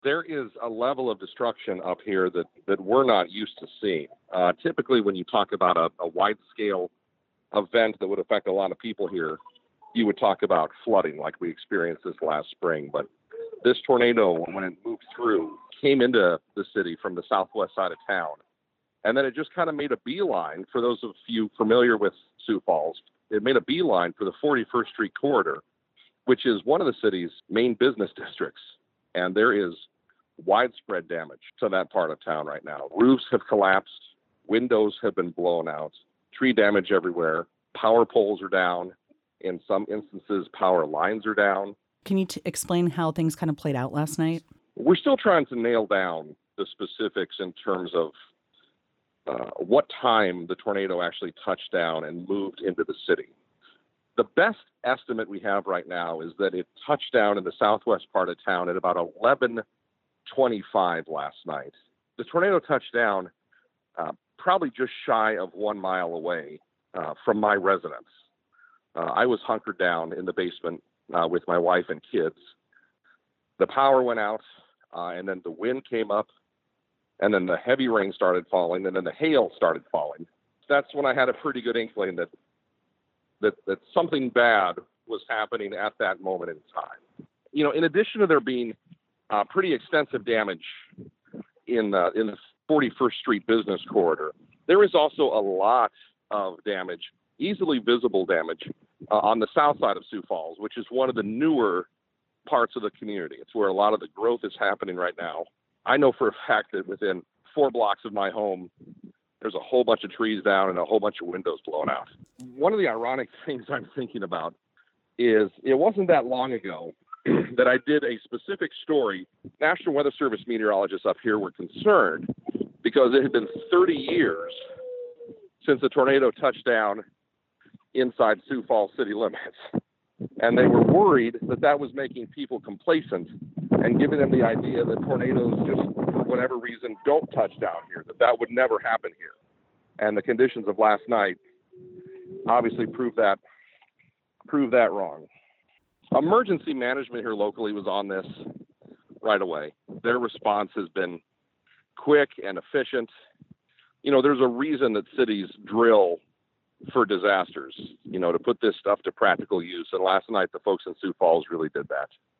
There is a level of destruction up here that we're not used to seeing. Typically, when you talk about a wide-scale event that would affect a lot of people here, you would talk about flooding like we experienced this last spring. But this tornado, when it moved through, came into the city from the southwest side of town. And then it just kind of made a beeline, for those of you familiar with Sioux Falls, it made a beeline for the 41st Street corridor, which is one of the city's main business districts. And there is widespread damage to that part of town right now. Roofs have collapsed, windows have been blown out, tree damage everywhere, power poles are down. In some instances, power lines are down. Can you explain how things kind of played out last night? We're still trying to nail down the specifics in terms of what time the tornado actually touched down and moved into the city. The best estimate we have right now is that it touched down in the southwest part of town at about 11:25 last night. The tornado touched down probably just shy of 1 mile away from my residence. I was hunkered down in the basement with my wife and kids. The power went out, and then the wind came up, and then the heavy rain started falling, and then the hail started falling. That's when I had a pretty good inkling that something bad was happening at that moment in time. You know, in addition to there being pretty extensive damage in the 41st Street business corridor, there is also a lot of damage, easily visible damage, on the south side of Sioux Falls, which is one of the newer parts of the community. It's where a lot of the growth is happening right now. I know for a fact that within 4 blocks of my home, there's a whole bunch of trees down and a whole bunch of windows blown out. One of the ironic things I'm thinking about is it wasn't that long ago that I did a specific story. National Weather Service meteorologists up here were concerned because it had been 30 years since a tornado touched down inside Sioux Falls city limits. And they were worried that that was making people complacent and giving them the idea that tornadoes just, for whatever reason, don't touch down here, that would never happen here. And the conditions of last night obviously proved that wrong. Emergency management here locally was on this right away. Their response has been quick and efficient. You know, there's a reason that cities drill for disasters, you know, to put this stuff to practical use. And last night, the folks in Sioux Falls really did that.